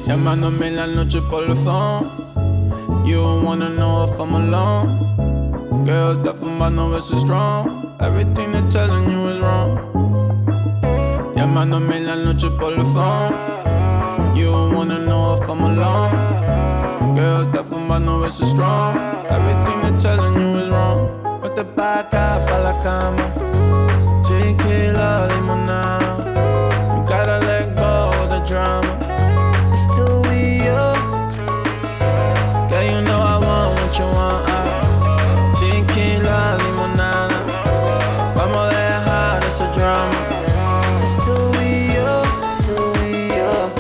Llamándome en la noche por el phone. You wanna know if I'm alone. Girl, that fumando is strong. Everything they're telling you is wrong. Llamándome en la noche por el phone. You wanna know if I'm alone. Girl, that fumando is strong. Everything they're telling you is wrong. Vete pa' acá, pa' la cama. Tequila, limonada. You gotta let go of the drama. It's still we, yo. Girl, you know I want what you want. Tequila, limonada. Vamos a dejar ese drama. It's still we, yo. Still we, yo.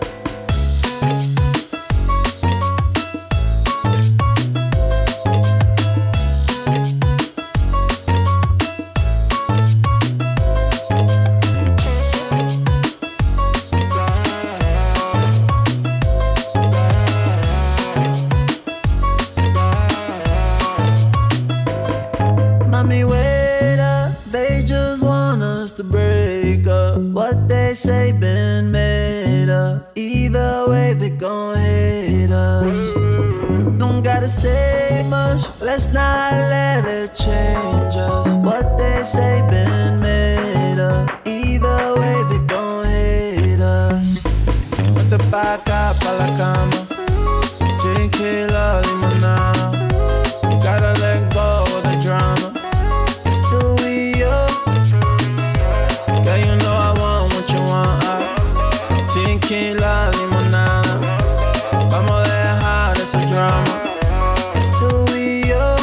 Mommy, wait up, they just want us to break up. What they say been made up. Either way, they gon' hate us. Don't gotta say much, let's not let it change us. What they say been made up. Either way, they gon' hate us. Vete pa' acá, pa' la cama. Tequila, limonada. You gotta let go of the drama. Still we up. Girl, you know I want what you want. Tequila, limonada. Vamos a dejar ese drama. Still we up.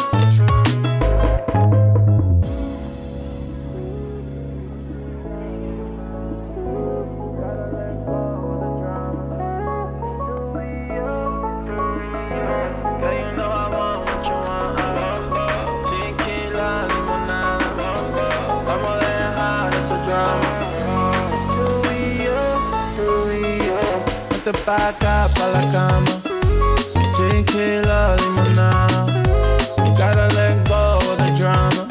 Girl, you know I want what you want. Tequila, limonada. Vamos a dejar ese drama. Still we up, still we up. Vete pa' acá, pa' la cama. Tequila, limonada. You gotta let go of the drama.